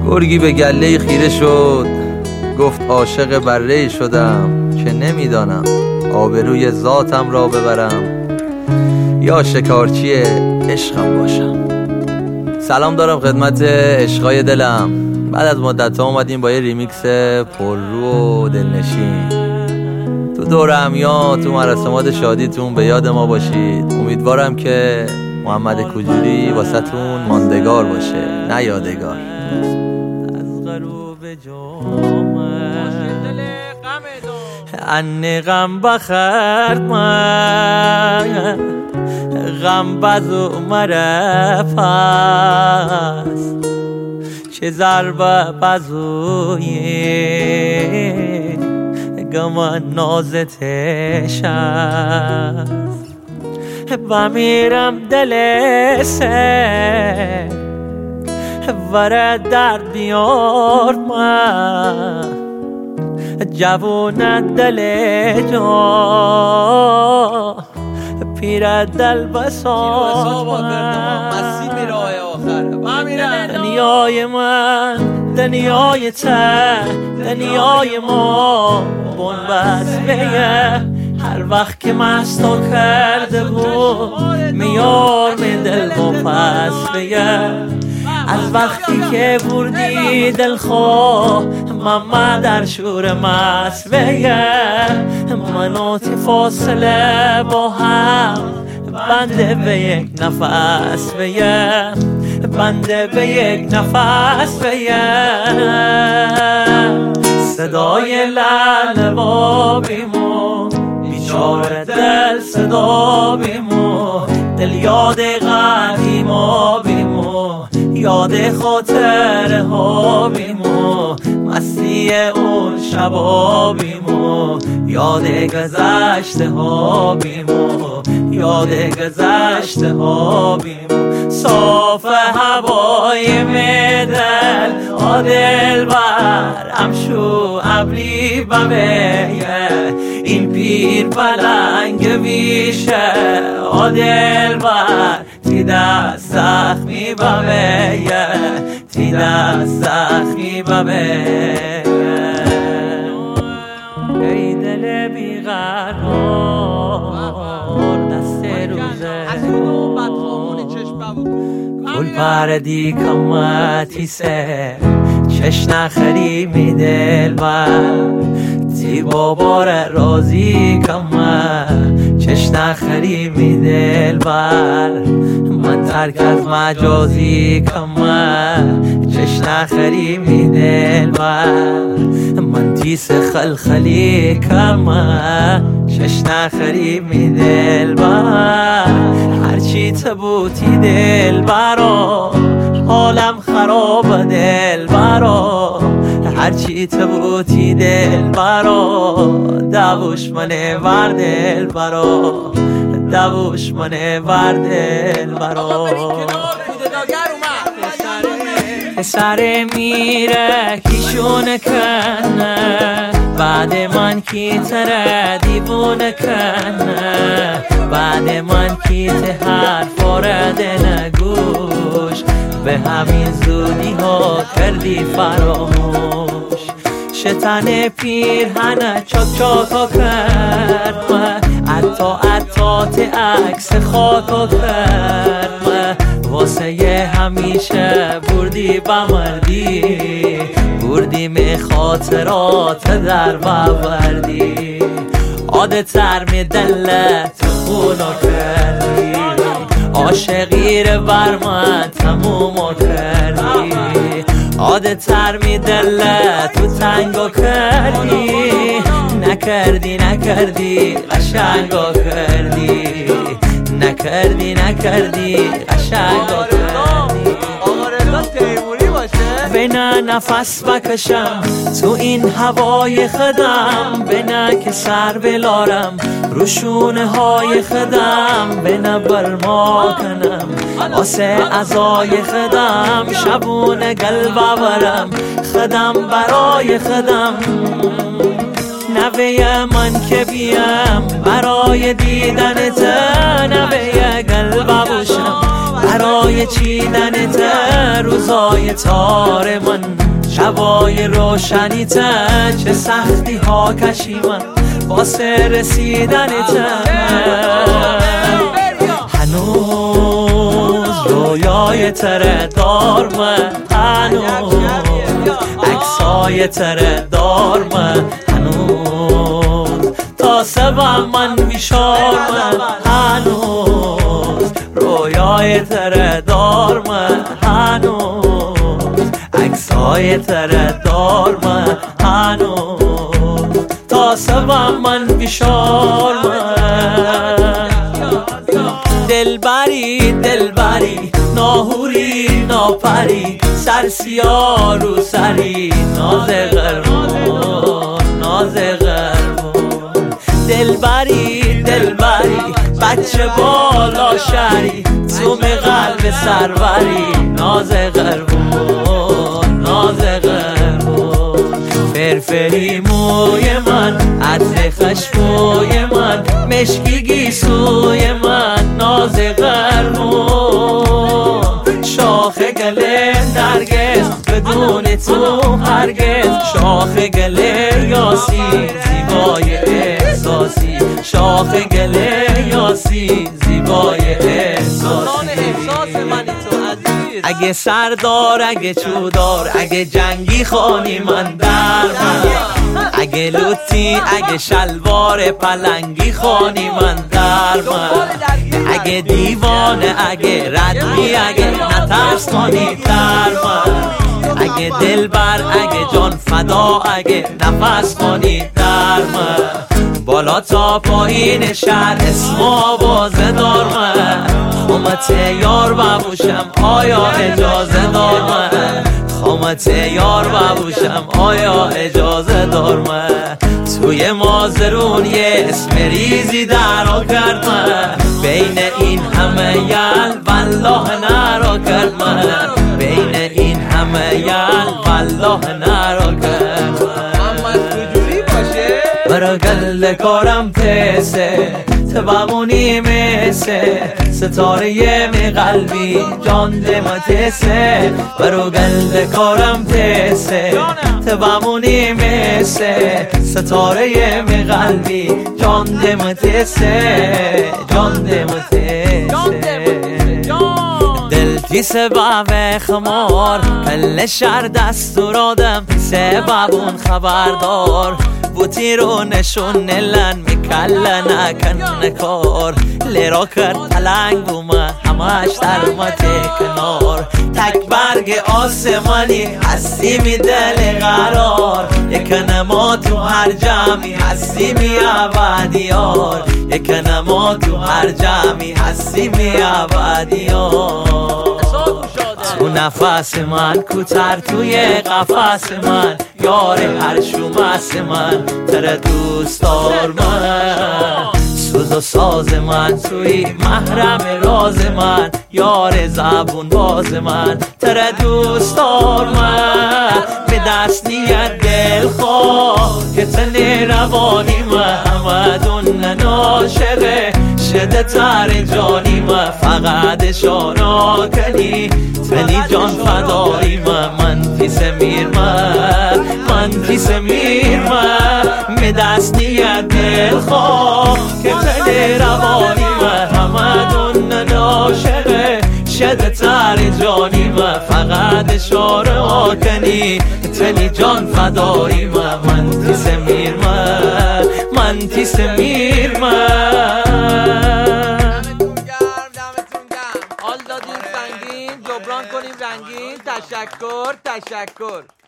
گرگی به گله خیره شد، گفت عاشق بره شدم که نمیدانم آبروی ذاتم را ببرم یا شکارچی عشقم باشم. سلام دارم خدمت عشقای دلم. بعد از مدت ها اومدیم با یه ریمیکس پررو و دلنشین. تو دور همیان، تو مراسمات شادیتون به یاد ما باشید. امیدوارم که محمد کوجوری واسه تون ماندگار باشه، نه یادگار. از غروب ان غم بخرد من غم بزو مرف است، چه ضربه بزوی گمان نازتش است. بمیرم دل سه وره در بیار من جوون دل جا پیر دل بساز من. دنیای من دنیای ته دنیای ما بنبست بیه. هر وقت که مستو کرده بود میار می دل با پس بیه. از وقتی که بردی دل خواه من در شور مست بیه. منو تی فاصله با هم بنده به یک نفس بیه، بنده به یک نفس بیه. صدای لعل بابیمو بیچاره دل صدا بیمو، دل یاد قدیما بیمو، یاد خاطره ها بیمو، مستی اون شبا بیمو، یاد گذشته ها بیمو، یاد گذشته ها بیمو. صاف هوای میدل آدل بر امشو ابری بمیه. این پیر پلنگ ویشه آدل بر تی دست زخمی بمیه، تی دست زخمی بمیه. ای دل بیقرار دست روزه گل پردی کمتی سه چش نخری می دل بر تی بابار رازی کمه چش نخری می دل بر. من ترک از مجازی کمه چش نخری می دل بر. من تیس خلخلی کمه چش نخری می دل بر. هرچی تبوتی دل برا حالم خراب دل برا. هرچی تبوتی دل برا دوش منه ور دل برا، دوش منه ور دل برا. سر میره کیشون کنه بعد من کی تره دیوونه کنه. بعد من کی ته حرف آرد نگوش، به همین زودی ها کردی فراموش. شتن پیرهنه چاک چاکا کرد عطا عکس خاکا کرد. واسه همیشه بردی بمردی، بردیم خاطرات در بوردی. عادتر می دلت خونا کردی، عاشقی رو بر من تموم کردی. عادتر می دلت تو تنگا کردی، نکردی نکردی قشنگا کردی، نکردی نکردی قشنگا کردی. بنا نفس بکشم تو این هوای خدم، بنا که سر بلارم روشونه های خدم، بنا برما کنم آسه ازای خدم. شبونه قلب برم خدم برای خدم. نوه من که بیم برای دیدن تا، نوه قلب باشم برای چیدنت روزای تار من، شبای روشنیت چه سختی ها کشیدم واسه رسیدنت. هنوز رویای تره دار من، هنوز عکسای تره دار من، هنوز تا سبم من بیشار من، هنوز رویای تره دار من، هنوز عکسای تره دار من، هنوز تا سبم من بیشار من. دلبری دلبری ناهوری ناپری، سرسیا رو سری ناز قربون ناز قربون. دلبری دلبری بچه بالا شری، توم قلب سروری ناز قربون ناز قربون. فرفری موی من عطر خشبوی من، مشکی گیسوی من ناز قربون. شاخ گله نرگس بدون تو هرگز، شاخ گله یاسی زیبای احساسی، شاخ گله یاسی زیبای احساسی. اگه سردار اگه چودار اگه جنگی خانی من در من، اگه لوتی اگه شلوار پلنگی خانی من در من، اگه دیوانه اگه ردی اگه نترس خانی در من، اگه دلبر اگه جان فدا اگه نفس خانی در من. بالا تا پایین شهر اسم آوازه دار من، خامت یار ببوشم آیا اجازه دار من، خامت یار ببوشم آیا اجازه دار من. توی مازرون یه اسم ریزی درا کرد من، بین این همه یل والله نرا کرد من، بین این همه یل والله نرا کرد من. برا گل کارم پسه تبمونی میسه، ستاره می قلبی جان دمتسه. برا گل کارم پسه تبمونی میسه، ستاره می قلبی جان دمتسه جان دمتسه. کیسه بابه خمار پل شهر دستور آدم، پیسه بابون خبردار بوتی رو نشون نلن میکل نکن کار. لیرا کرد تلنگ بومه همش در مته کنار، تک برگ آسمانی هستی می دل قرار، یک نما تو هر جمعی هستی می ابدیار، یک نما تو هر جمعی هستی می ابدیار. تو نفس من کوتر توی قفس من، یار هر شومس من تره دوست دار من. سوز و ساز من توی محرم راز من، یار زبون باز من تره دوست دار من. به دست نیت دل خواه که تنی روانی محمدون ناشقه شده تر جانی من، فقط اشارا کنی تنی جان فدایی من پیس میر من پیس میر من. به دست نیت دل خواه که تنی روانی محمدون ناشقه شده تر جانی من، فقط اشاره کنی تنی جان فدایی من پیس میر من پیس میر من. حال دادیم سنگین جبران کنیم رنگین. تشکر.